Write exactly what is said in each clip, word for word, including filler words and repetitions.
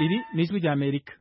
Iri ni Ijwi ry'Amerika.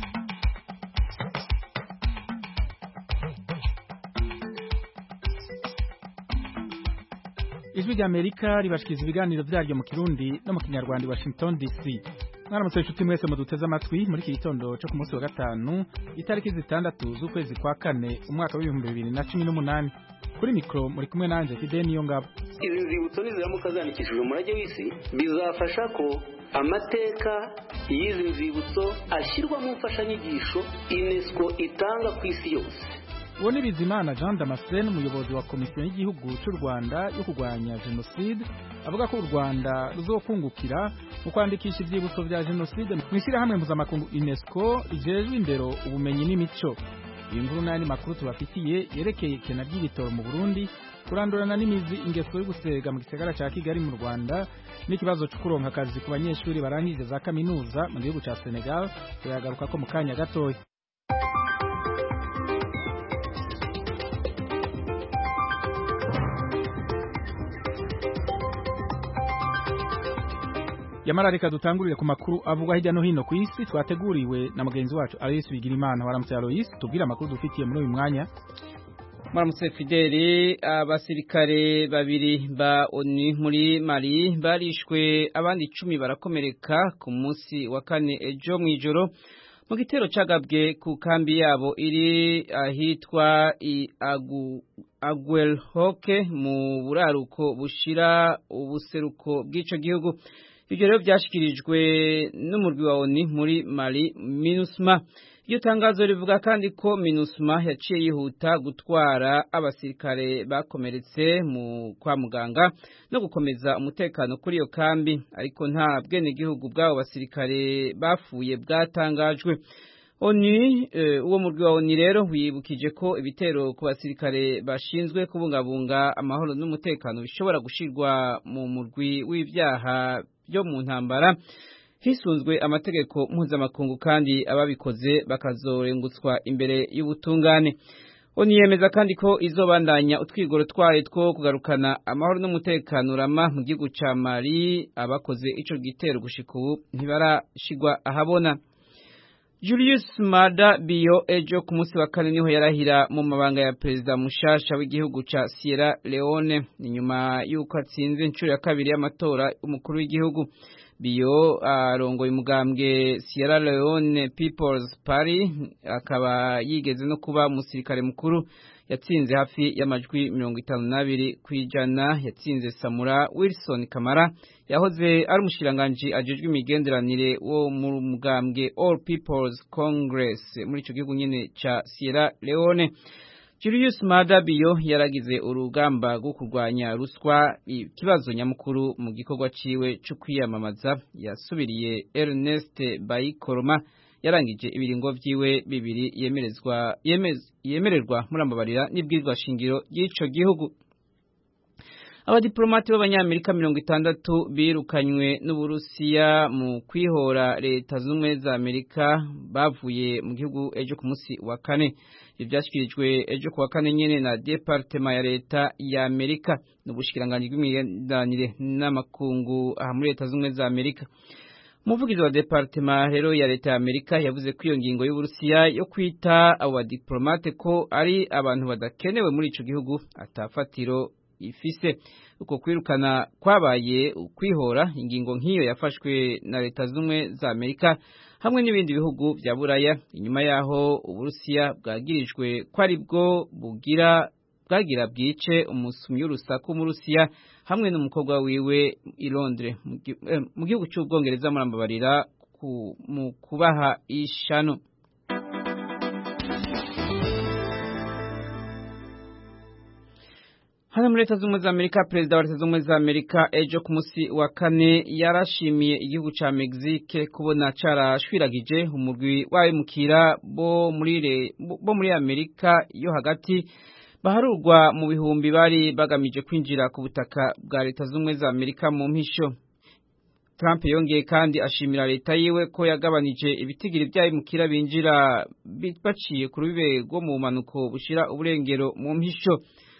Ijwi ry'Amerika ribashikiriza ibiganiro vyaryo mu Kirundi no mu Kinyarwanda i Washington D C. Mwaramutse inshuti mwese muduteze amatwi muri iki gitondo cyo ku munsi wa gatanu itariki zitandatu z'ukwezi kwa kane umwaka w'ibihumbi bibiri na cumi n'umunani. Kuri mikro muri kumwe nanje Fidel Niyongabo. Izi nzibutso niziramuka zandikishije umurage w'isi bizafasha ko amateka y'izi nzibutso ashyirwa mu mfashanyigisho UNESCO itanga ku isi yose. Uwo ni Bizimana Jean Damascene, umuyobozi wa komisiyo y'igihugu cy'u Rwanda yo kurwanya jenoside, avuga ko u Rwanda ruzokungukira mu kwandikisha ivyibutso vya jenoside mu ishyirahamwe mpuzamakungu UNESCO rijejwe indero, ubumenyi n'imico. Iyi nkuru n'ayandi makuru tubafitiye yerekeye ikena ry'ibitoro mu Burundi, kurandurana n'imizi ingeso yo gusega mu gisagara ca Kigali mu Rwanda, n'ikibazo cyo kuronka akazi ku banyeshuri barangije za kaminuza mu gihugu ca Senegal, turagaruka ko mu kanya gatoya. Yamara reka dutangurire ku makuru avugwa hirya no hino ku isi twateguriwe na mugenzi wacu Alois Bigirimana. Waramutse Alois, tubwire amakuru dufitiye muri uyu mwanya. Maramutse Fideli. Abasirikare babiri ba ONU muri Mali barishwe, abandi icumi barakomereka ku munsi wa kane ejo mwijoro mu gitero cagabwe ku kambi yabo iri ahitwa i Agu Aguelhoke mu buraruko bushira ubuseruko bw'ico gihugu. Ibyo rero byashikirijwe n'umurwi wa ONU muri Mali, MINUSMA. Iyo tangazo rivuga kandi ko MINUSMA yaciye yihuta gutwara abasirikare bakomeretse mu kwa muganga no gukomeza umutekano kuri iyo kambi, ariko nta bwenegihugu bw'abo basirikare bafuye bwatangajwe. ONU uwo murwi wa ONU rero wibukije ko ibitero ku basirikare bashinzwe kubungabunga amahoro n'umutekano bishobora gushirwa mu murwi w'ivyaha byo mu ntambara hisunzwe amategeko mpuzamakungu, kandi ababikoze bakazorengutswa imbere y'ubutungane. ONU yemeza kandi ko izobandanya utwigoro twayo two kugarukana amahoro n'umutekano rama mu gihugu ca Mali. Abakoze ico gitero gushika ubu ntibarashigwa ahabona. Julius Maada Bio ejo ku munsi wa kane niho yarahira mu mabanga ya perezida mushasha w'igihugu ca Sierra Leone, inyuma y'uko atsinze inshuro ya kabiri y'amatora y'umukuru w'igihugu. Bio arongoye umugambwe Sierra Leone People's Party, akaba yigeze no kuba umusirikare mukuru. Yatsinze hafi y'amajwi mirongo itanu n'abiri kwijana. Yatsinze Samura Wilson Kamara yahoze ari umushikiranganji ajejwe imigenderanire wo mu mugambwe All People's Congress muri ico gihugu nyene ca Sierra Leone. Julius Maada Bio yaragize urugamba rwo kurwanya ruswa, ikibazo nyamukuru mu gikorwa ciwe cyo kwiyamamaza. Yasubiriye Ernest Bai Koroma yarangije ibiringo vyiwe bibiri yemerezwa yemez, yemererwa murambabarira n'ibwirizwa shingiro y'ico gihugu. Abadiplomati b'abanyamerika mirongo itandatu birukanywe n'Uburusiya mu kwihora leta z'ubumwe za Amerika bavuye mu gihugu ejo ku munsi wa kane. Ivyashikirijwe ejo ku wa kane nyene na Departement ya leta ya Amerika n'ubushikiranganji bw'imigenderanire n'amakungu aha muri leta z'ubumwe za Amerika. Umuvugizi wa Departement rero ya leta ya Amerika yavuze ko iyo ngingo y'Uburusiya yo kwita abo badiplomate ko ari abantu badakenewe muri ico gihugu atafatiro ifise. Uko kwirukana kwabaye ukwihora ingingo nk'iyo yafashwe na leta z'umwe za Amerika hamwe n'ibindi bihugu vya Buraya, inyuma yaho Uburusiya bwagirijwe ko ari bwo bugira bwagira bwice umusumyi w'urusaku mu Rusiya hamwe n'umukobwa wiwe i Londres mu gihugu cy'Ubwongereza murambabarira mu kubaha ishano. Hano muri leta z'ubumwe za Amerika, perezida wa leta z'ubumwe za Amerika ejo ku munsi wa kane yarashimiye igihugu ca Mexique kubona carashwiragije umurwi w'abimukira bo muri bo muri Amerika yo hagati baharurwa mu bihumbi bari bagamije kwinjira ku butaka bwa leta z'ubumwe za Amerika mu mpisho. Trump yongeye kandi ashimira leta yiwe ko yagabanije ibitigiri by'abimukira binjira baciye ku rubibe rwo mu manuko bushira uburengero mu mpisho.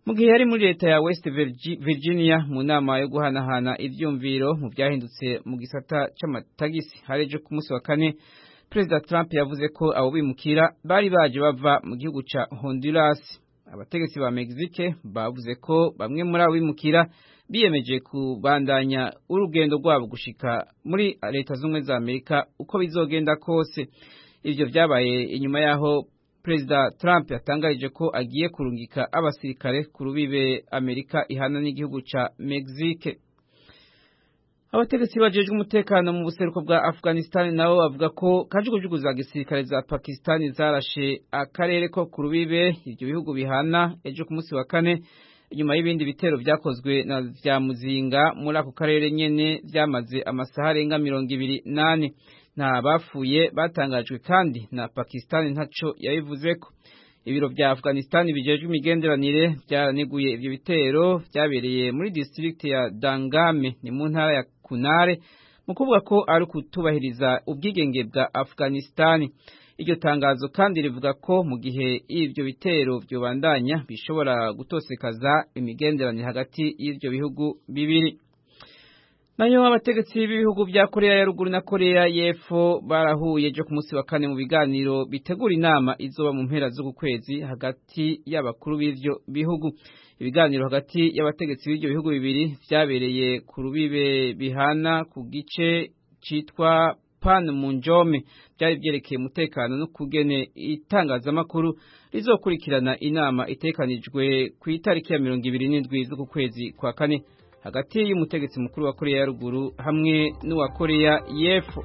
mu gihe yari muri leta ya West Virginia mu nama yo guhanahana ivyumviro mu byahindutse mu gisata c'amatagisi hareje ku munsi wa kane Perezida Trump yavuze ko abo bimukira bari baje bava mu gihugu ca Honduras. Abategetsi ba Mexique bavuze ko bamwe muri abo bimukira biyemeje kubandanya urugendo rwabo gushika muri leta z'ubumwe za Amerika uko bizogenda kose. Ivyo vyabaye inyuma yaho Perezida Trump yatangarije ko agiye kurungika abasirikare ku rubibe Amerika ihana n'igihugu ca Mexique. Abategetsi bajejwe umutekano mu buseruko bwa Afghanistan nabo bavuga ko kajugujugu za gisirikare za Pakistan zarashe akarere ko ku rubibe ivyo bihugu bihana ejo ku munsi wa kane inyuma y'ibindi bitero vyakozwe na vya muzinga muri ako karere nyene vyamaze amasaha arenga mirongo ibiri nane. Nta bapfuye batangajwe kandi na Pakistan ntaco yabivuzeko. Ibiro vya Afghanistan bijejwe imigenderanire byaraneguye ivyo bitero byabereye muri district ya Dangame ni mu ntara ya Kunare mu kuvuga ko ari kutubahiriza ubwigenge bwa Afghanistan. Iryo tangazo kandi rivuga ko mu gihe ivyo bitero byobandanya bishobora gutosekaza imigenderanire hagati y'ivyo bihugu bibiri. Nayo abategetsi b'ibihugu vya Korea ya ruguru na Korea y'epfo barahuye ejo ku munsi wa kane mu biganiro bitegura inama izoba mu mpera z'uku kwezi hagati y'abakuru b'ivyo bihugu. Ibiganiro hagati y'abategetsi b'ivyo bihugu bibiri vyabereye ku rubibe bihana ku gice citwa Panmunjom, byari byerekeye umutekano no kugene itangazamakuru rizokurikirana inama itekanijwe ku itariki ya mirongo ibiri n'indwi z'uku kwezi kwa kane hagati y'umutegetsi mukuru wa Korea ya ruguru hamwe n'uwa Korea y'epfo.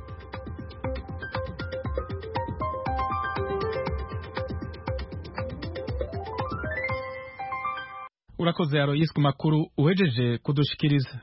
Urakoze Aloyes ku makuru uhejeje kudushikiriza.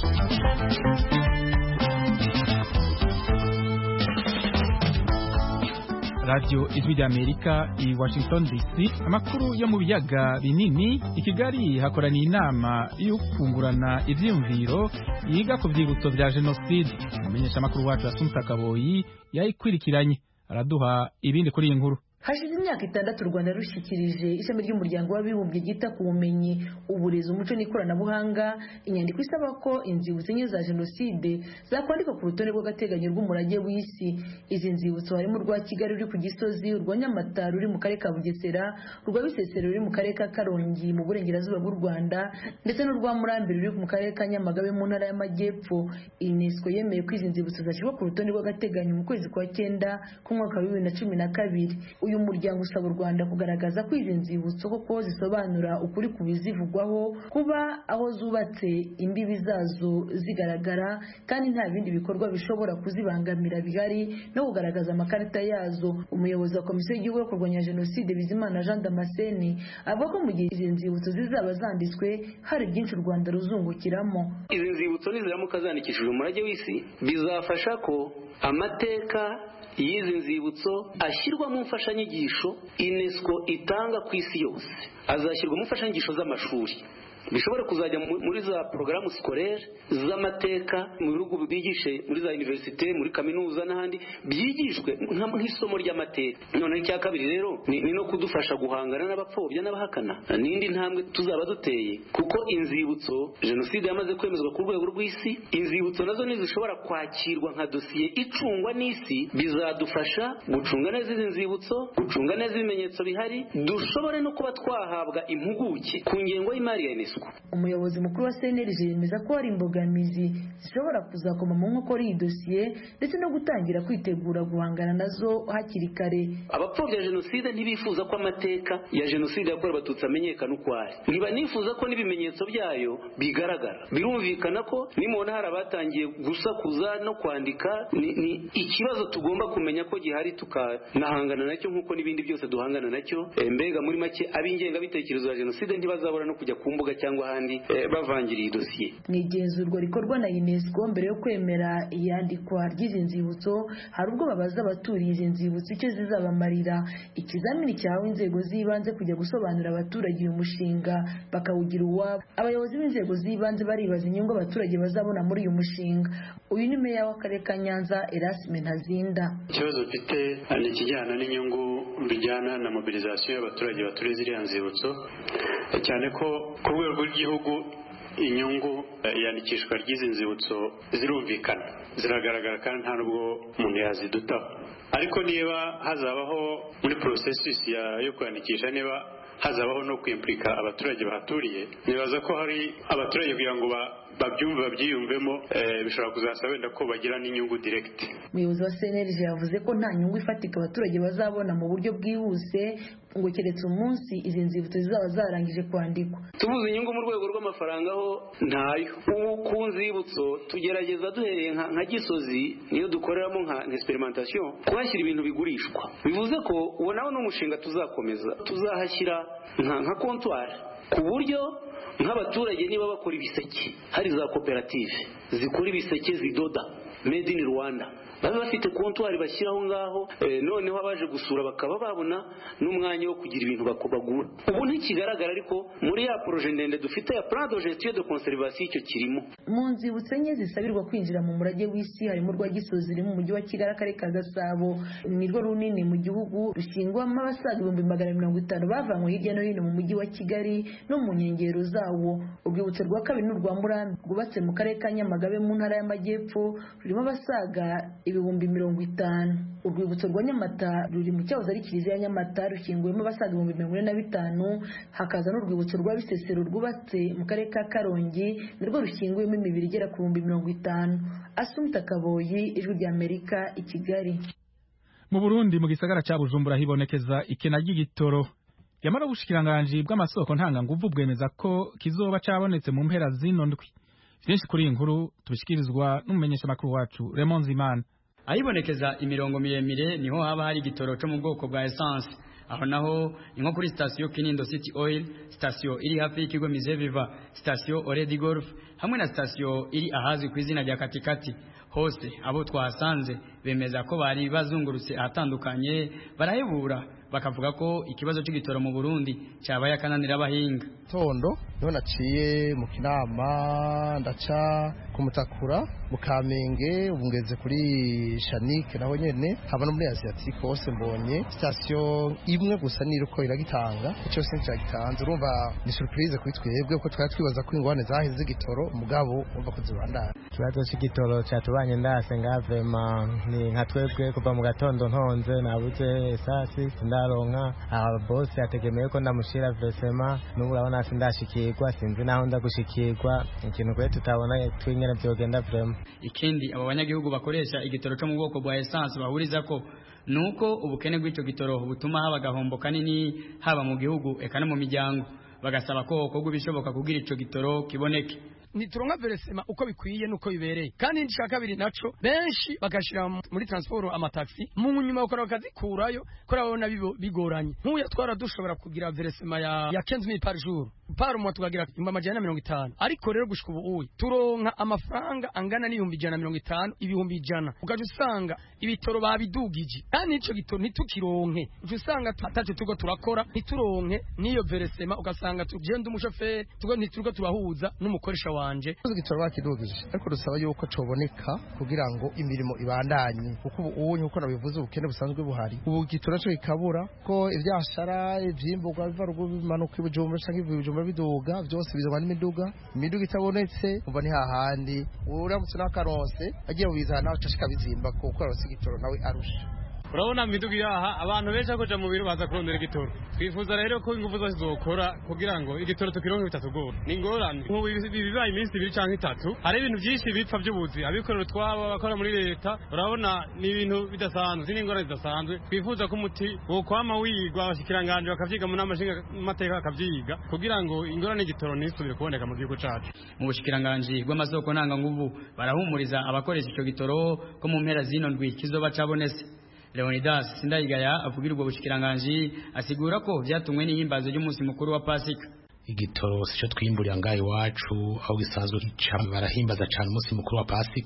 Radio Ijwi ry'Amerika i Washington D C. Amakuru yo mu biyaga binini i Kigali hakoraniye inama yo kungurana ivyumviro yiga ku vyibutso vya Jenoside. Umumenyesha makuru wacu Asumta Kaboyi yayikwirikiranye araduha ibindi kuri iyi nkuru. Hashize imyaka itandatu u Rwanda rushikirije ishami ry'umuryango w'abibumbye gita ku bumenyi, uburezi, umuco n'ikoranabuhanga inyandiko isaba ko inzibutso enye za Jenoside zakwandikwa ku rutonde rw'agateganyo rw'umurage w'isi. Izi nzibutso harimo rwa Kigali ruri ku Gisozi, urwa Nyamata ruri mu karere ka Bugesera, urwa Bisesero ruri mu karere ka Karongi mu burengerazuba bw'u Rwanda, ndetse n'urwa Murambi ruri mu karere ka Nyamagabe mu ntara y'Amajyepfo. UNESCO yemeye ko izi nzibutso zashyirwa ku rutonde rw'agateganyo mu kwezi kwa cyenda ku mwaka wa bibiri na cumi na kabiri. Uyu muryango usaba u Rwanda kugaragaza ko izi nzibutso koko zisobanura ukuri ku bizivugwaho, kuba aho zubatse imbibi zazo zigaragara kandi nta bindi bikorwa bishobora kuzibangamira bihari, no kugaragaza amakarita yazo. Umuyobozi wa Komisiyo y'Igihugu yo kurwanya Jenoside Bizimana Jean Damascene avuga ko mu gihe izi nzibutso zizaba zanditswe hari byinshi u Rwanda ruzungukiramo. Izi nzibutso niziramuka zandikishije umurage w'isi bizafasha ko amateka y'izi nzibutso ashyirwa mu mfashanyigisho UNESCO itanga ku isi yose, azashyirwa mu mfashanyigisho z'amashuri, bishobora kuzajya muri za porogaramu scolaire z'amateka mu bihugu bigishe muri za universite, muri kaminuza n'ahandi byigishwe nk'isomo ry'amateka. None icya kabiri rero ni no kudufasha guhangana n'abapfobya n'abahakana, n'indi ntambwe tuzaba duteye, kuko inzibutso Jenoside yamaze kwemezwa ku rwego rw'isi. Inzibutso nazo nizishobora kwakirwa nka dosiye icungwa n'isi, bizadufasha gucunga neza izi nzibutso, gucunga neza ibimenyetso bihari, dushobore no kuba twahabwa impuguke ku ngengo y'imari ya UNESCO. Umuyobozi mukuru wa C N L G yemeza ko hari imbogamizi zishobora kuzakoma mu nkokora iyi dosiye ndetse no gutangira kwitegura guhangana nazo hakiri kare. Abapfobya Jenoside ntibifuza ko amateka ya Jenoside yakorewe Abatutsi amenyekana uko ari, ntibanifuza ko n'ibimenyetso byayo bigaragara. Birumvikana ko nimubona hari abatangiye gusakuza no kwandika, ni, ni ikibazo tugomba kumenya ko gihari tukanahangana nacyo nk'uko n'ibindi byose duhangana nacyo. E, mbega muri make ab'ingengabitekerezo ya Jenoside ntibazabura no kujya ku mbuga cyangwa ahandi eh, bavangiriye dosiye. Mu igenzurwa rikorwa na UNESCO mbere yo kwemera iyandikwa ry'izi nzibutso, hari ubwo babaza abaturiye izi nzibutso icyo zizabamarira. Ikizamini cyahawe inzego z'ibanze kujya gusobanurira abaturage uyu mushinga bakawugira uwabo. Abayobozi b'inzego z'ibanze baribaza inyungu abaturage bazabona muri uyu mushinga. Uyu ni meya w'akarere ka Nyanza Erasme Ntazinda. Ikibazo mfite ni ikijyana n'inyungu bijyana na mobilisation y'abaturage baturiye ziriya nzibutso, cyane ko ku rwego rw'igihugu inyungu iyandikishwa ry'izi nzibutso zirumvikana ziragaragara kandi nta nubwo umuntu yazidutaho ariko niba hazabaho muri processus yo kwandikisha niba hazabaho no kwimplika abaturage bahaturiye nibaza ko hari abaturage kugira ngo babyumve babyiyumvemo bishobora kuzasaba wenda ko bagira n'inyungu direct. Umuyobozi wa C N L G yavuze ko nta nyungu ifatika abaturage bazabona mu buryo bwihuse ngo keretse umunsi izi nzibutso zizaba zarangije kwandikwa. Tubuze inyungu mu rwego rw'amafaranga ho ntayo. Ubu ku nzibutso tugerageza duhereye nka Gisozi niyo dukoreramo nka experimentation kuhashyira ibintu bigurishwa. Bivuze ko uwo nawo n'umushinga tuzakomeza tuzahashyira nka nka comptoir ku buryo nk'abaturage niba bakora ibiseke hari za koperative zikora ibiseke zidoda made in Rwanda baba bafite comptoir bashyiraho ngaho e, noneho abaje gusura bakaba babona n'umwanya wo kugira ibintu bakobagura. Ubu ntikigaragara ariko muri ya projet ndende dufite ya plan de gestion de conservation icyo kirimo. Mu nzibutso enye zisabirwa kwinjira mu murage w'isi harimo rwa Gisozi riri mu mujyi wa Kigali akarere ka Gasabo ni rwo runini mu gihugu rushingwamo abasaga ibihumbi magana mirongo itanu bavanywe hirya no hino mu mujyi wa Kigali no mu nkengero zawo. Urwibutso rwa kabiri n'urwa Murambi rwubatse mu karere ka Nyamagabe mu ntara y'Amajyepfo rurimo abasaga ibihumbi mirongo itanu. Urwibutso rwa Nyamata ruri mu cyahoze ari Kiliziya ya Nyamata rushyinguyemo abasaga ibihumbi mirongo ine na bitanu. Hakaza n'urwibutso rwa Bisesero rwubatse mu karere ka Karongi narwo rushyinguyemo imibiri igera ku bihumbi mirongo itanu. Asumta Kaboyi, Ijwi ry'Amerika, i Kigali. Mu Burundi mu gisagara cya Bujumbura hibonekeza ikena ry'igitoro. Yamara ubushikiranganje bw'amasoko ntanga nguvu bwemeza ko kizoba cabonetse mu mpera zino ndwi. Byinshi kuri inkuru tubishikirizwa n'umumenyesha makuru wacu Raymond Zimana. Ayibonekeza imirongo miremire niho haba hari igitoro cyo mu bwoko bwa essence. Aho naho inko kuri station Kinindo City Oil, station iri hafi y'ikigo Mize Viva, station Oredi Golf hamwe na station iri ahazwi ku izina rya Katikati. Hose abo twasanze bemeza ko bari bazungurutse ahatandukanye barahebura bakavuga ko ikibazo cy'igitoro mu Burundi cyabaye akananira abahinga. Tondo niho naciye mu Kinama ndaca ku Mutakura mu Kamenge ubungeze kuri Shanike naho nyene haba no muri Asiatique hose mbonye station imwe gusa niruko iragitanga icyo sinzi cyagitanze urumva ni surprise kuri twebwe ko twari twibaza ko ingwane zahize igitoro mugabo umva ko zibandana. Ikibazo cy'igitoro cyatubanye ndase ngavema ni nka twebwe kuva mu gatondo ntonze nabuze esasi ndaronka aba boss yategemeye ko ndamushira vesema n'ubu urabona sindashikirwa sinzi naho ndagushikirwa ikintu kwe tutabona twingene byogenda vrema. Ikindi abo banyagihugu bakoresha igitoro cyo mu bwoko bwa essence bahuriza ko nuko ubukene bw'icyo gitoro butuma haba gahombo kanini haba mu gihugu eka no mu miryango bagasaba ko kogwa bishoboka kugira ico gitoro kiboneke. Nituronka veresema uko bikwiye nuko bibereye kandi ndishaka kabiri naco benshi bagashira muri transport amataxi mu nyuma ukora bakazikurayo ko rabona bigoranye nkuya twara dushobora kugira veresema ya ya quinze mille par jour par mois tukagira imba majana mirongo itanu ariko rero gushika ubu uyi turonka amafaranga angana n'ibihumbi ijana mirongo itanu ibihumbi ijana ugaje usanga ibitoro babidugije kandi ico gitoro ntitukironke usanga tataje tugo turakora ntituronke niyo veresema ugasanga tugenda umushoferi tugo ntituruko tubahuza n'umukoresha wanje igitoro bakidugije ariko dusaba yuko coboneka kugira ngo imirimo ibandanye kuko ubu uko nabivuze ubukene busanzwe buhari ubu gitoro cyo ikabura ko ivyashara ivyimburwa biva rugo bimanuka ibujumba canke ibujumba biduga byose bizwa n'imiduga imiduga itabonetse umva ni hahandi uramutse n'akaronse agiye ubizana acashika bizimba kuko arose igitoro nawe arusha. Urabona miduga yaha abantu benshi akoja mu biro baza kurondera igitoro. Twifuza rero ko ingufu zose zokora kugira ngo igitoro tukironke bitatugora. Ni ngorane nk'ubu bibaye iminsi ibiri canke itatu hari ibintu byinshi bipfa by'ubuzi abikorera twabo bakora muri leta urabona ni ibintu bidasanzwe ni ngorane zidasanzwe. Twifuza ko umuti wo kwama wigwa abashikiranganje bakavyiga mu namashinga mateka akavyiga kugira ngo ingorane igitoro nisubire kuboneka mu gihugu cacu. Mu bushikiranganje bw'amasoko ntanga nguvu barahumuriza abakoresha ico gitoro ko mu mpera zino ndwi kizoba cabonese. Leonidas Sindayigaya avugira ubwo bushikiranganje asigura ko byatumwe n'ihimbazo ry'umunsi mukuru wa Pasika. Igitoro sico twimburira ngayi wacu aho gisanzwe barahimbaza cyane umunsi mukuru wa Pasika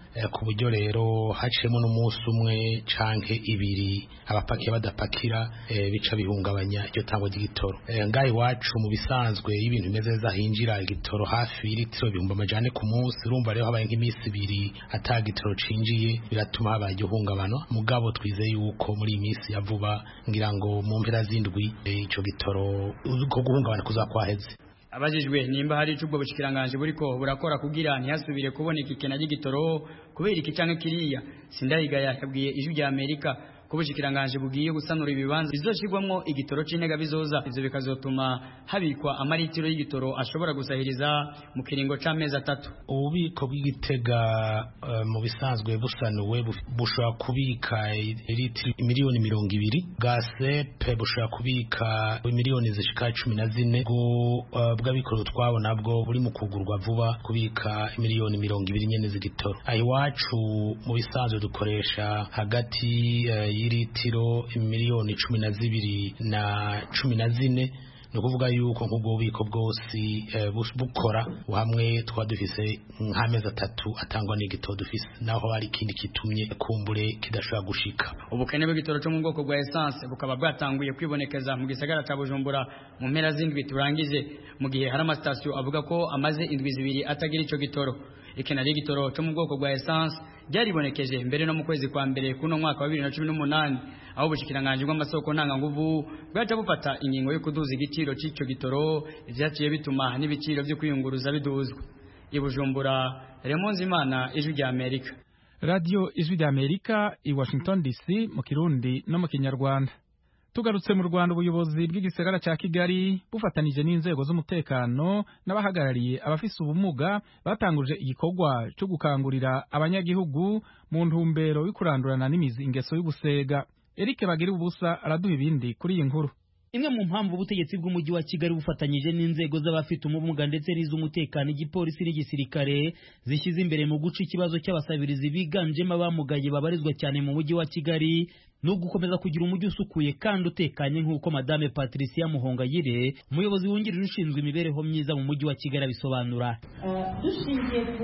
ku buryo rero haciyemo n'umunsi umwe canke ibiri abapakiye badapakira bica bihungabanya iryo tangwa ry'igitoro. Ngaho iwacu mu bisanzwe y'ibintu bimeze neza hinjira igitoro hafi y'ilitiro ibihumbi amajana ku munsi, urumva rero habaye nk'iminsi ibiri ata gitoro cinjiye biratuma habaye igihungabano. Mugabo twizeye yuko muri iyi minsi ya vuba ngira ngo mu mpera z'indwi ico gitoro uko guhungabana kuzakwaheze. Abajijwe nimba hari icubwo bushikiranganje buriko burakora kugira ntihasubire kuboneka ikena ry'igitoro kubera iki canke kiriya, Sindayigaya yabwiye Ijwi rya Amerika ko bushikiranganje bugiye gusanura ibibanza bizoshirwamwo igitoro c'intega bizoza, ivyo bikazotuma habikwa amaritiro y'igitoro ashobora gusahiriza mu kiringo c'amezi atatu. Ububiko bw'igitega uh, mu bisanzwe busanuwe bushobora kubika litiro miliyoni mirongo ibiri, gasepe bushobora kubika miliyoni zishika cumi na zine, uh, bw'abikorera twabo nabwo buri mu kugurwa vuba kubika miliyoni mirongo ibiri nyene z'igitoro. Aho iwacu mu bisanzwe dukoresha hagati uh, y'ilitiro miliyoni cumi na zibiri na cumi na zine, ni ukuvuga yuko nk'ubwo bubiko bwose bukora hamwe twaba dufise nk'amezi atatu atangwa n'igitoro dufise, naho hari ikindi kitumye kumbure kidashobora gushika. Ubukene bw'igitoro cyo mu bwoko bwa essence bukaba bwatanguye kwibonekeza mu gisagara ca Bujumbura mu mpera z'indwi turangije, mu gihe hari amasitasiyo avuga ko amaze indwi zibiri atagira ico gitoro. Ikena ry'igitoro cyo mu bwoko bwa essence byaribonekeje mbere no mu kwezi kwa mbere kuno mwaka wa bibiri na cumi n'umunani, aho ubushikiranganje bw'amasoko ntanga nguvu bwaca bufata ingingo yo kuduza igiciro c'ico gitoro, ivyaciye bituma n'ibiciro byo kwiyunguruza biduzwa. I Bujumbura, Raymond Zimana, Ijwi rya Amerika. Radio Ijwi rya Amerika i Washington D C mu Kirundi no mu Kinyarwanda. Tugarutse mu Rwanda, ubuyobozi bw'igisagara ca Kigali bufatanije n'inzego z'umutekano n'abahagarariye abafise ubumuga batanguje igikorwa cyo gukangurira abanyagihugu mu ntumbero yo kurandurana n'imizi ingeso y'ubusega. Eric Bagira ubusa araduha ibindi kuri iyi nkuru. Imwe mu mpamvu ubutegetsi bw'umujyi wa Kigali bufatanyije n'inzego z'abafite ubumuga ndetse n'iz'umutekano, igipolisi n'igisirikare zishyize imbere mu guca ikibazo cy'abasabirizi biganjemo abamugaye babarizwa cyane mu mujyi wa Kigali no gukomeza kugira umujyi usukuye kandi utekanye, nk'uko Madame Patricia Muhongayire, umuyobozi wungirije ushinzwe imibereho myiza mu mujyi wa Kigali abisobanura. Uh, dushingiye ku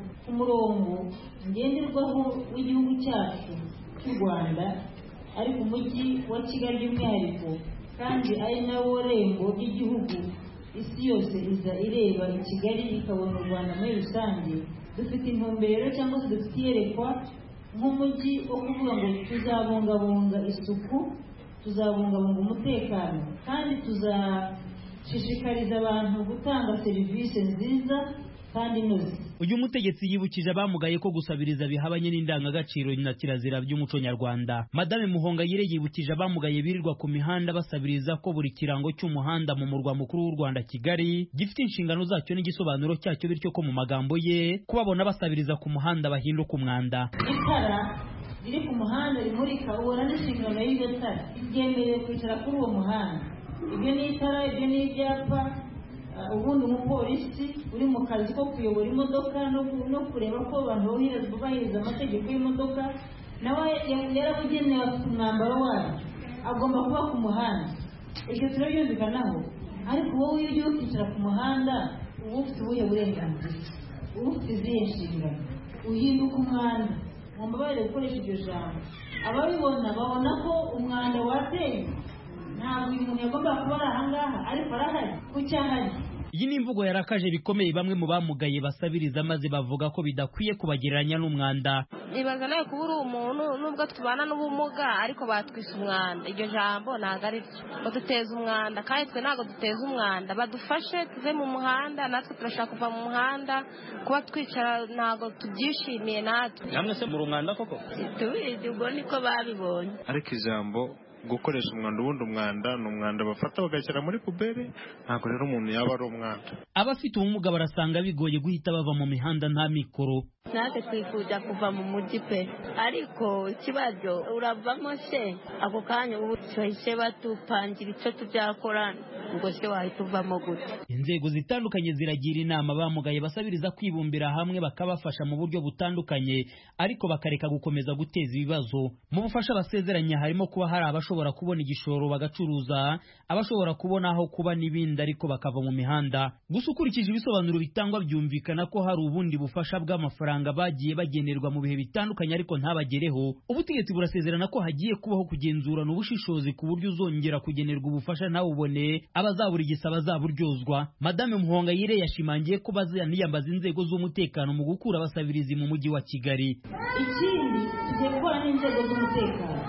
murongo ngenderwaho w'igihugu cyacu cy'u Rwanda, ariko umujyi wa Kigali by'umwihariko kandi ari nawo rembo ry'igihugu, isi yose iza ireba i Kigali ikabona u Rwanda muri rusange. Dufite intumbero cyangwa se dufite iyerekwa nk'umujyi wo kuvuga ngo tuzabungabunga isuku, tuzabungabunga umutekano, kandi tuzashishikariza abantu gutanga serivisi nziza kandi inoze. Uyu mutegetsi yibukije abamugaye ko gusabiriza bihabanye n'indangagaciro na kirazira by'umuco nyarwanda. Madame Muhongayire yibukije abamugaye birirwa ku mihanda basabiriza ko buri kirango cy'umuhanda mu murwa mukuru w'u Rwanda Kigali gifite inshingano zacyo n'igisobanuro cyacyo, bityo ko mu magambo ye kubabona basabiriza ku muhanda bahinduka umwanda. Itara riri ku muhanda rimurika ubona n'inshingano y'iryo tara, ryemerewe kwicara kuri uwo muhanda. Ibyo ni itara, ibyo ni ibyapa. Ubundi umupolisi uri mu kazi ko kuyobora imodoka no kureba ko abantu bubahiriza amategeko y'imodoka, nawe yarabugenewe afite umwambaro wayo, agomba kuba ku muhanda. Ibyo turabyumvikanaho, ariko wowe iyo ugiye ukicara ku muhanda uba ufite ubuhe burenganzira, uba ufite izihe nshingano? Uhinduka umwanda. Mumbabarire gukoresha iryo jambo. Ababibona babona ko umwanda wateye. Ntabwo uyu muntu yagomba kuba ari ahangaha, ariko arahari ku cyahari. Iyi ni imvugo yarakaje bikomeye bamwe mu bamugaye basabiriza, maze bavuga ko bidakwiye kubagereranya n'umwanda. Nibaza nawe kuba uri umuntu nubwo tubana n'ubumuga ariko batwise umwanda. Iryo jambo ntabwo ari ryo, baduteza umwanda kandi twe ntabwo duteza umwanda. Badufashe tuve mu muhanda, natwe turashaka kuva mu muhanda. Kuba twicara ntabwo tubyishimiye natwe. Namwe se muri umwanda koko? Tubizi, ubwo niko babibonye. Ariko ijambo gukoresha umwanda, ubundi umwanda ni umwanda bafata bagashyira muri pubere, ntabwo rero umuntu yaba ari umwanda. Abafite ubumuga barasanga bigoye guhita bava mu mihanda nta mikoro. Natwe twifuza kuva mu mujyi pe, ariko ikibazo uravamo se ako kanya ubu bahise batupangira icyo tubyakora, ngo se wahita uvamo gute? Inzego zitandukanye ziragira inama bamugaye basabiriza kwibumbira hamwe bakabafasha mu buryo butandukanye, ariko bakareka gukomeza guteza ibibazo. Mu bufasha basezeranya harimo kuba hari abashoboye abashobora kubona igishoro bagacuruza, abashobora kubona aho kuba n'ibindi ariko bakava mu mihanda. Gusa ukurikije ibisobanuro bitangwa byumvikana ko hari ubundi bufasha bw'amafaranga bagiye bagenerwa mu bihe bitandukanye ariko ntabagereho. Ubutegetsi burasezerana ko hagiye kubaho kugenzurana ubushishozi ku buryo uzongera kugenerwa ubufasha nawe ubone abazabura igisaba azaburyozwa. Madame Muhongayire yashimangiye ko bazaniyambaza inzego z'umutekano mu gukura abasabirizi mu mujyi wa Kigali. Ikindi tugiye gukora n'inzego z'umutekano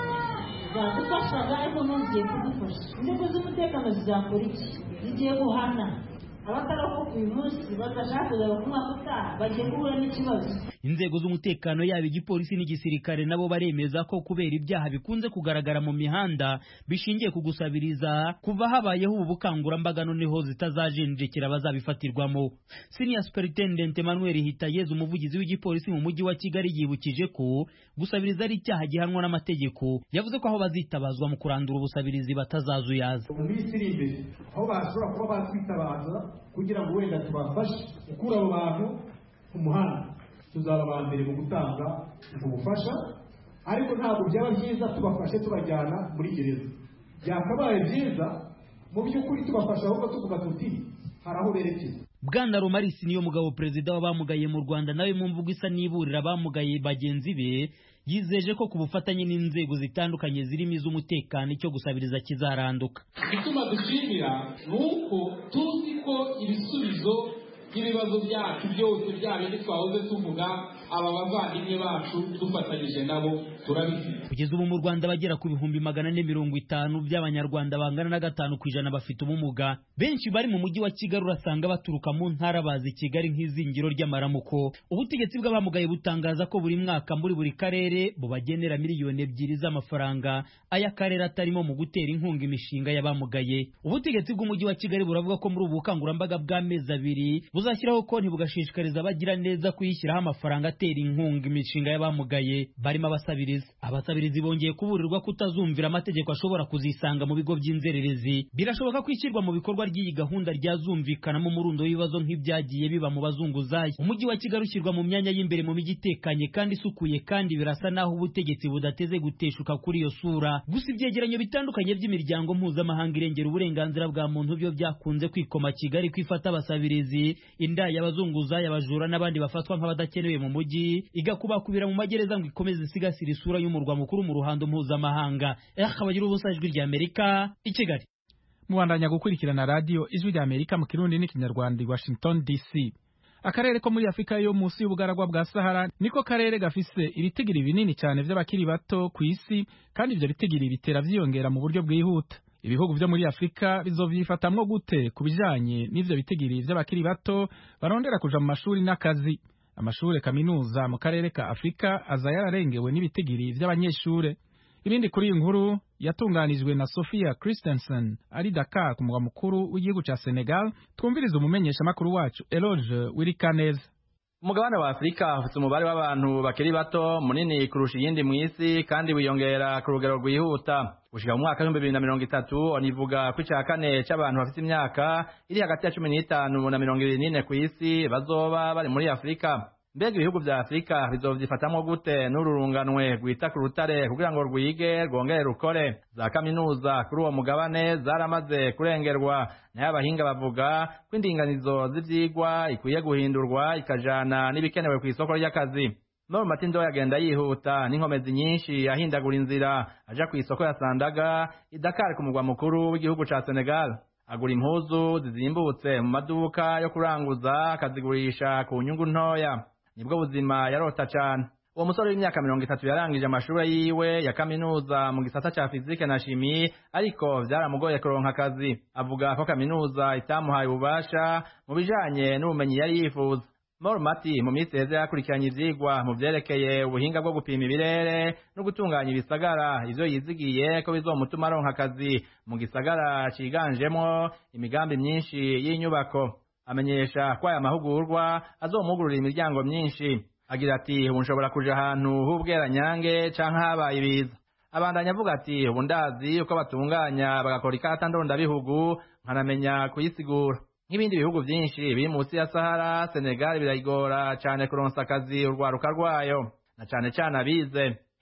zadufashaga ariko ntugiye kudufasha. Inzego z'umutekano zizakora iki? Zigiye guhana abatarakuka uyu munsi badashaka kuzaba ku mwaka utaha bagiye guhura n'ikibazo. Inzego z'umutekano yaba igipolisi n'igisirikare nabo baremeza ko kubera ibyaha bikunze kugaragara mu mihanda bishingiye ku gusabiriza kuva habayeho ubu bukangurambaga noneho zitazajenjekera bazabifatirwamo. Senior Superintendent Emmanuel Hitayezu umuvugizi w'igipolisi mu mujyi wa Kigali yibukije ko gusabiriza ari icyaha gihanwa n'amategeko. Yavuze ko aho bazitabazwa mu kurandura ubusabirizi batazazuyaza. Mu minsi iri imbere aho bashobora kuba batwitabaza kugira ngo wenda tubafashe gukura abo bantu ku muhanda, tuzaba ba mbere mu gutanga ubufasha, ariko ntabwo byaba byiza tubafashe tubajyana muri gereza. Byakabaye byiza mu by'ukuri tubafasha ahubwo tuvuga tuti hari aho berekeza. Bwana Romarisi niyo mugabo perezida w'abamugaye mu Rwanda nawe mu mvugo isa n'iburira abamugaye bagenzi be yizeje ko ku bufatanye n'inzego zitandukanye zirimo iz'umutekano icyo gusabiriza kizaranduka. Igituma dushimira ni uko tuzi ko ibisubizo by'ibibazo byacu byose bya bindi twahoze tuvuga aba bavandimwe bacu dufatanyije nabo turabifite. Kugeza ubu mu Rwanda bagera ku bihumbi magana ane mirongo itanu by'abanyarwanda bangana na gatanu ku ijana bafite ubumuga. Benshi bari mu mujyi wa Kigali urasanga baturuka mu ntara bazi Kigali nk'izingiro ry'amaramuko. Ubutegetsi bw'abamugaye butangaza ko buri mwaka muri buri karere bubagenera miliyoni ebyiri z'amafaranga aya karere atarimo mu gutera inkunga imishinga y'abamugaye. Ubutegetsi bw'umujyi wa Kigali buravuga ko muri ubu bukangurambaga bw'amezi abiri buzashyiraho konti bugashishikariza abagira neza kuyishyiraho amafaranga atera inkunga imishinga y'abamugaye barimo abasabiriza. Abasabirizi bongeye kuburirwa kutazumvira amategeko ashobora kuzisanga mu bigo by'inzererezi. Birashoboka ko ishyirwa mu bikorwa ry'iyi gahunda ryazumvikanamo umurundo w'ibibazo nk'ibyagiye biba mu bazunguzayi. Umujyi wa Kigali ushyirwa mu myanya y'imbere mu mijyi itekanye kandi isukuye, kandi birasa naho ubutegetsi budateze guteshuka kuri iyo sura. Gusa ibyegeranyo bitandukanye by'imiryango mpuzamahanga irengera uburenganzira bwa muntu byo byakunze kwikoma Kigali kwifata abasabirizi, indaya, abazunguzayi, abajura n'abandi bafatwa nk'abadakenewe mu mujyi, igakubakubira mu magereza ngo ikomeze isigasira isura y'umurwa mukuru mu ruhando mpuzamahanga. Akabagira ubusa ijwi rya Amerika i Kigali. Mubandanya gukurikirana radio ijwi rya Amerika mu Kirundi n'ikinyarwanda i Washington D C. Akarere ko muri Afrika yo munsi y'ubugaragwa bwa Sahara niko karere gafise ibitigiri binini cyane by'abakiri bato ku isi, kandi ibyo bitigiri bitera vyiyongera mu buryo bwihuta. Ibihugu byo muri Afrika bizovyifatamwo gute kubijanye n'ivyo bitigiri by'abakiri bato barondera kuja mu mashuri n'akazi? Amashure kaminuza mu karere ka Afrika aza yararengewe n'ibitigiri by'abanyeshure. Ibindi kuri iyi nkuru yatunganijwe na Sophia Christensen ari Dakar ku mugwa mukuru w'igihugu ca Senegal. Twumviriza umumenyesha makuru wacu Eloge Wirikaneza. Umugabane wa Afrika ufite umubare w'abantu bakiri bato munini kurusha iyindi mu isi, kandi wiyongera ku rugero rwihuta. Gushika mu mwaka w'ibihumbi bibiri na mirongo itatu onivuga ko ica kane c'abantu bafite imyaka iri hagati ya cumi n'itanu na mirongo ibiri n'ine ku isi bazoba bari muri Afrika. Mbega ibihugu vya Afrika bizovyifatamwo gute n'ururunganwe rwita ku rutare kugira ngo rwige rwongere rukore? Za kaminuza kuri uwo mugabane zaramaze kurengerwa, nayo abahinga bavuga ko indinganizo z'ivyigwa ikwiye guhindurwa ikajana n'ibikenewe ku isoko ry'akazi. Noro Matindo yagenda yihuta n'inkomezi nyinshi ahindagura inzira aja ku isoko ya Sandaga i Dakar ku mugwa mukuru w'igihugu ca Senegal. Agura impuzu zizimbutse mu maduka yo kuranguza akazigurisha ku nyungu ntoya. Nibwo buzima yarota cyane. Uwo musore w'imyaka mirongo itatu yarangije amashuri yiwe ya kaminuza mu gisata ca fizike na shimi, ariko vyaramugoye kuronka akazi. Avuga ko kaminuza itamuhaye ububasha mu bijanye n'ubumenyi yari yifuza. Mor Mati mu minsi heze yakurikiranye ivyigwa mu vyerekeye ubuhinga bwo gupima ibirere no gutunganya ibisagara, ivyo yizigiye ko bizomutuma aronka akazi mu gisagara ciganjemwo imigambi myinshi y'inyubako. Amenyesha ko aya mahugurwa azomugurura imiryango myinshi. Agira ati ubu nshobora kuja ahantu h'ubweranyange canke habaye ibiza. Abandanya avuga ati ubu ndazi uko batunganya bagakora ikata ndondabihugu nkanamenya kuyisigura. Nk'ibindi bihugu vyinshi biri munsi ya Sahara, Senegal birayigora cane kuronsa akazi urwaruka rwayo, na cane cane abize.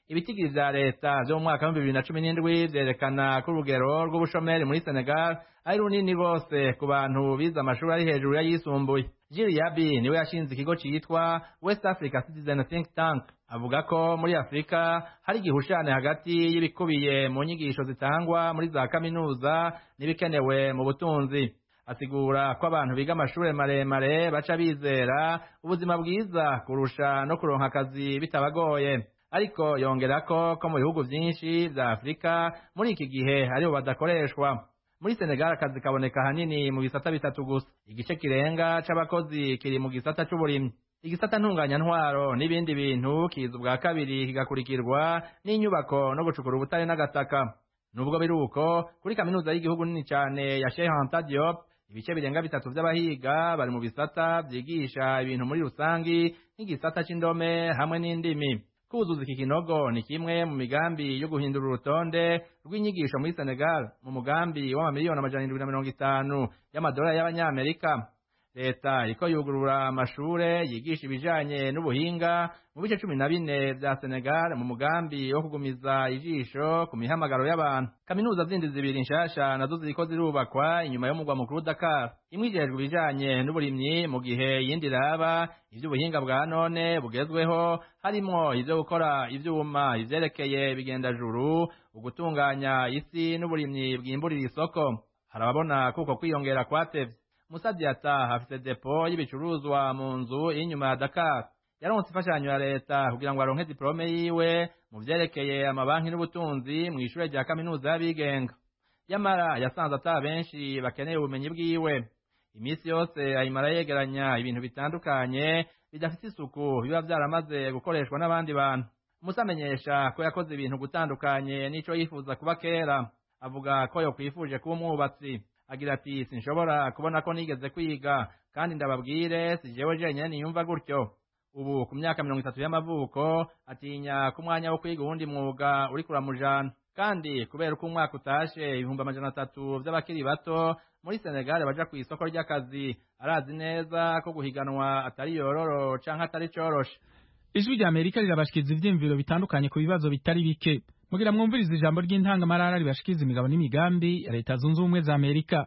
ibitigiri vya leta vyo mu mwaka w'ibihumbi bibiri na cumi n'indwi vyerekana ko urugero rw'ubushomeri muri Senegal ari runini rwose ku bantu bize amashuri ari hejuru y'ayisumbuye. Jiri Yabi niwe yashinze ikigo citwa West Africa Citizen Think Tank, avuga ko muri Afrika hari igihushane hagati y'ibikubiye mu nyigisho zitangwa muri za kaminuza n'ibikenewe mu butunzi. Asigura ko abantu biga amashuri maremare baca bizera ubuzima bwiza kurusha no kuronka akazi bitabagoye, ariko yongera ko ko mu bihugu vyinshi vya Afrika muri iki gihe aribo badakoreshwa. Muri Senegal akazi kaboneka hanini mu bisata bitatu gusa. Igice kirenga c'abakozi kiri mu gisata c'uburimyi, igisata ntunganya ntwaro n'ibindi bintu kiza ubwa kabiri kigakurikirwa n'inyubako no gucukura ubutare n'agataka. Nubwo biruko kuri kaminuza y'igihugu nini cyane ya Cheikh Anta Diop, ibice birenga bitatu vy'abahiga bari mu bisata vyigisha ibintu muri rusangi nk'igisata c'indome hamwe n'indimi. Kuzuza iki kinogo ni kimwe mu migambi yo guhindura urutonde rw'inyigisho muri Senegal mu mugambi w'amamiliyoni amajana indwi na mirongo itanu y'amadolari y'abanyamerika. Leta iko yugurura amashure yigisha ibijanye n'ubuhinga mu bice cumi na bine vya Senegal mu mugambi wo kugumiza ijisho ku mihamagaro y'abantu. Kaminuza zindi zibiri nshasha nazo ziriko zirubakwa inyuma y'umugwa mukuru Dakar, imwe ijejwe ibijanye n'uburimyi mu gihe yindi raba ivy'ubuhinga bwa none bugezweho, harimo ivyo gukora ivyuma, ivyerekeye bigendajuru, ugutunganya isi n'uburimyi bwimburira isoko. Harababona kuko kwiyongera kwatevye. Musa Diata hafise depo y'ibicuruzwa mu nzu y'inyuma ya Dakar. Yaronse imfashanyo ya leta kugira ngo aronke diplome yiwe mu vyerekeye amabanki n'ubutunzi mu ishure rya kaminuza y'abigenga. Yamara yasanze ata benshi bakeneye ubumenyi bwiwe. Imisi yose ayimara yegeranya ibintu bitandukanye bidafite isuku biba vyaramaze gukoreshwa n'abandi bantu. Musa amenyesha ko yakoze ibintu gutandukanye n'ico yifuza kuba kera. Avuga ko yo kwifuje kuba umwubatsi. Agira ati sinshobora kubona ko nigeze kwiga kandi ndababwire si jewe jenyene niyumva gutyo. Ubu ku myaka mirongo itatu y'amavuko atinya ku mwanya wo kwiga uwundi mwuga uri kuramujana, kandi kubera uko umwaka utashe ibihumbi amajana atatu vy'abakiri bato muri Senegal baja ku isoko ry'akazi, arazi neza ko guhiganwa atari yororo canke atari coroshe. Ijwi rya Amerika rirabashikiza ivyiyumviro bitandukanye ku bibazo bitari bike. Mugira mwumviriza ijambo ry'intangamarara ribashikiza imigabo n'imigambi ya Leta Zunze Ubumwe za Amerika.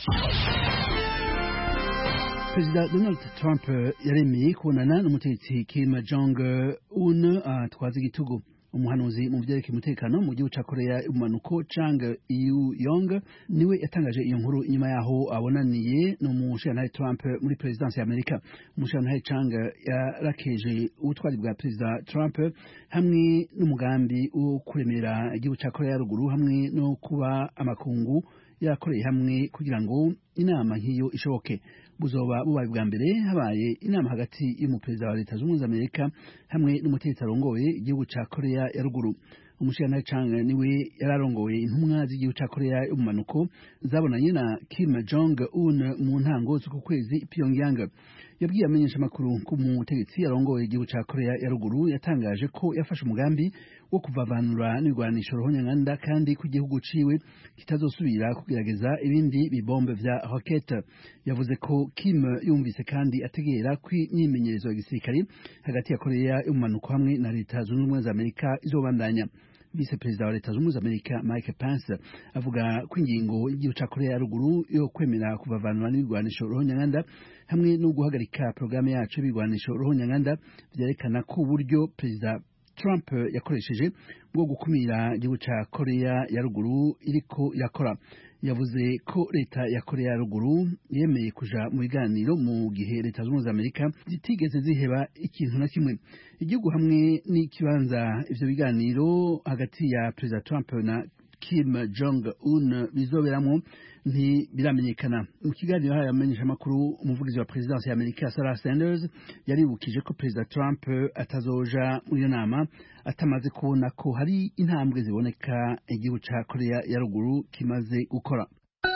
Perezida Donald Trump yaremeye kubonana n'umutegetsi Kim Jong Un atwaza igitugu. Umuhanuzi mu vyerekeye umutekano mu gihugu ca Korea y'ubumanuko Chang Yu-yong niwe yatangaje iyo nkuru inyuma yaho abonaniye n'umushikiranganji Trump muri presidence ya Amerika. Umushikiranganji Chang yarakeje ubutwari bwa Perezida Trump hamwe n'umugambi wo kuremera igihugu ca Korea ya ruguru hamwe no kuba amakungu yakoreye hamwe kugira ngo inama nk'iyo ishoboke. Buzoba bubaye bwa mbere habaye inama hagati y'umuperezida wa Leta Zunze Ubumwe za Amerika hamwe n'umutegetsi arongoye igihugu ca Korea ya ruguru. Umushikiranganji Chang niwe yararongoye intumwa z'igihugu ca Korea y'ubumanuko zabonanye na Kim Jong Un mu ntango z'uku kwezi Pyongyang. Yabwiye amenyesha makuru ko umutegetsi arongoye igihugu ca Korea ya ruguru yatangaje ko yafashe umugambi wo kuvavanura n'ibigwanisho ruhonyanganda kandi ko igihugu ciwe kitazosubira kugerageza ibindi bibombe vya rocket. Yavuze ko Kim yumvise kandi ategera kw'imyimenyerezo ya gisirikare hagati ya Korea y'ubumanuko hamwe na Leta Zunze Ubumwe za Amerika izobandanya. Vice Perezida wa Leta Zunze Ubumwe za Amerika Mike Pence avuga ko ingingo y'igihugu ca Korea ya ruguru yo kwemera kuvavanura n'ibigwanisho ruhonyanganda hamwe no guhagarika programme yacu y'ibigwanisho ruhonyanganda vyerekana ko uburyo Perezida Trump yakoresheje bwo gukumira igihugu ca Korea ya ruguru iriko yakora. Yavuze ko leta ya Korea ya ruguru yemeye kuja mu biganiro mu gihe Leta Zunze Ubumwe za Amerika zitigeze ziheba ikintu na kimwe. Igihugu hamwe n'ikibanza ivyo biganiro hagati ya Perezida Trump na Kim Jong Un bizoberamwo ntibiramenyekana. Mu kiganiro hayo amenyesha makuru umuvugizi wa Presidence ya Amerika Sarah Sanders yaribukije ko Perezida Trump atazoja muri iyo nama atamaze kubona ko hari intambwe ziboneka igihugu ca Korea ya ruguru kimaze gukora.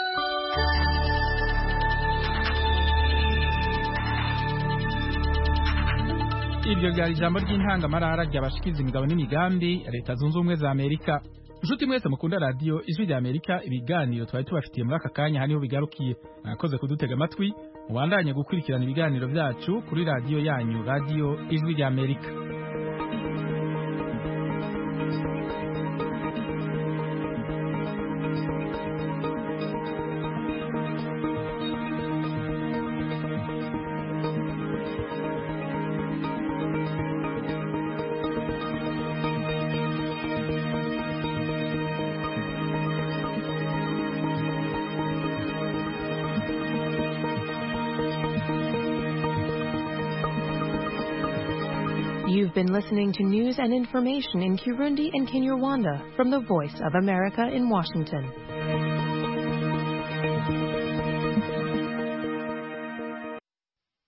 Ibyo byari ijambo ry'intangamarara ryabashikiza imigabo n'imigambi ya Leta Zunze Ubumwe za Amerika. Nshuti mwese mukunda radio Ijwi rya Amerika, ibiganiro twari tubafitiye muri aka kanya haniho bigarukiye. Nakoze kudutega amatwi, mubandanye gukurikirana ibiganiro vyacu kuri radio yanyu, Radio Ijwi rya Amerika. You've been listening to news and information in Kirundi and Kinyarwanda from the Voice of America in Washington.